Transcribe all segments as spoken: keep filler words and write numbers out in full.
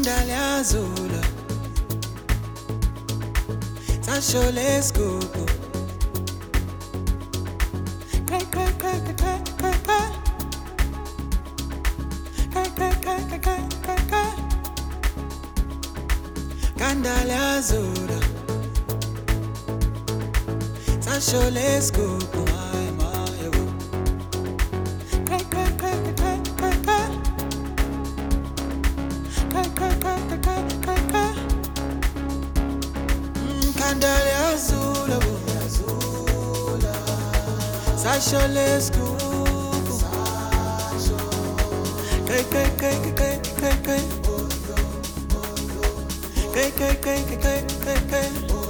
Kandala Zula Sashole Scoop Kai kai kai kai kai kai Kai kai kai kai kai kai kai Kandala Zula Sashole Scoop Kandala Zula, Zula, Sashole Scoop, Kai kai kai kai kai kai, Kai kai kai kai kai kai,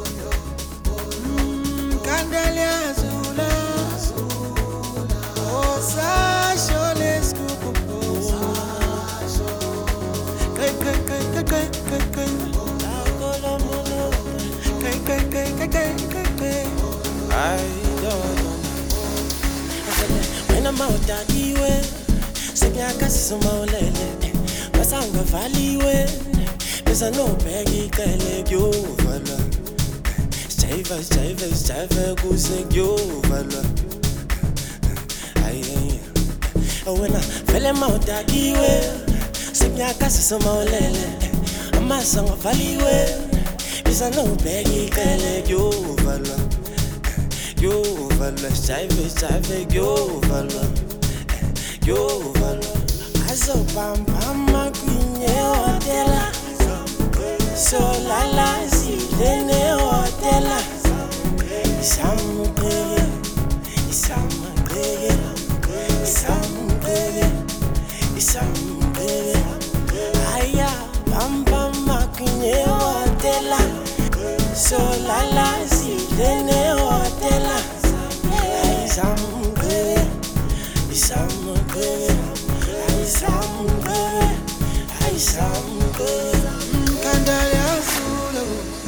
Kandala Zula, oh Sashole Scoop, Kai kai kai kai kai kai. I don't know. When I'm out that way, sing a cass some more lele. Masanga valley way, there's a no peggy kale yo vala. Stava, stava, stava, go sing yo vala. Aye, oh when I fell him out that way, sing a cass some more lele. Masanga valley way. Bisa no peggy kale yo vala, yo vala, stave, stave, yo vala, yo vala. Azo pam pam makwinye hotela, so la la si lene hotela. Isamu kege, isamu kege, isamu kege, isamu kege. Aya pam pam makwinye hotela. So la la si lene hotela. Isam kere, isam kere, isam kere, isam kere. Kandala Zula,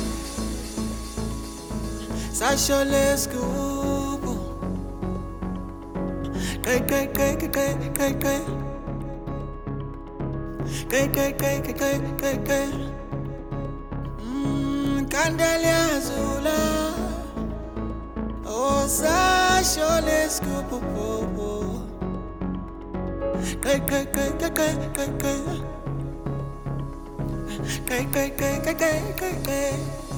Sashole Scoop, Kai kai kai kai kai kai, Kai kai kai kai kai kai. Kandala Zula, oh Sashole Scoop, Kai kai kai kai kai kai kai, Kai kai kai kai kai kai kai.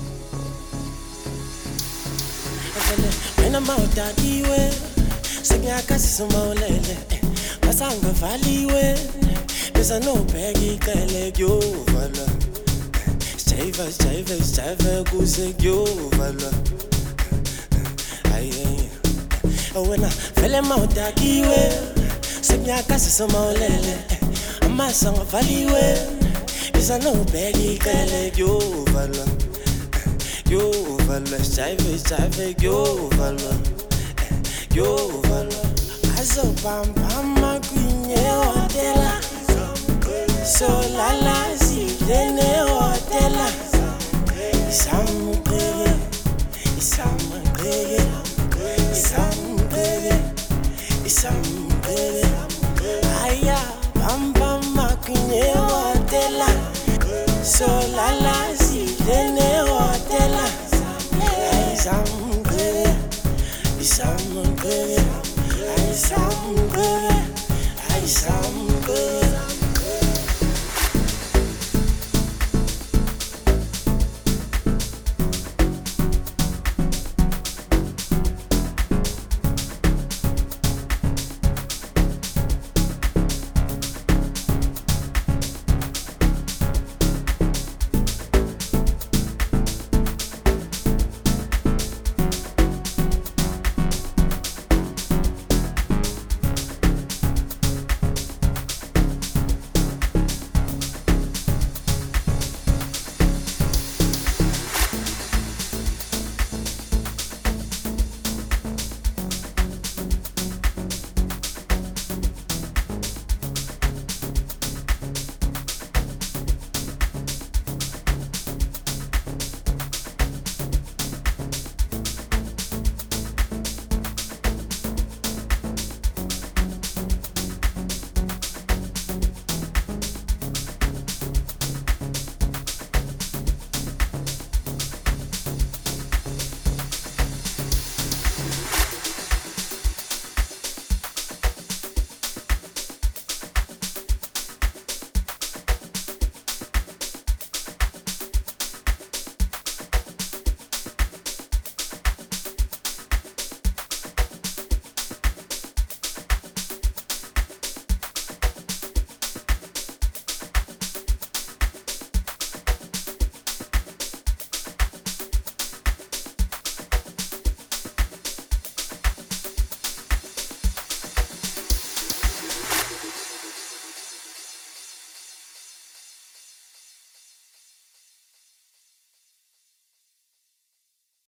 When I'm out that way, sing a cass some more lele. Masanga valley way, there's a no peggy kale yo vala. Stava, stava, stava, go sing yo vala. Aye, oh when I fell him out that way, sing a cass some more lele. Masanga valley way, there's a no peggy kale yo vala. Yo vala, stave, stave, yo vala, yo vala. Azo pam pam makwinye hotela, so la la si lene hotela. Isam kege, isam kege, isam kege, isam kege. Aya pam pam makwinye hotela, so la la.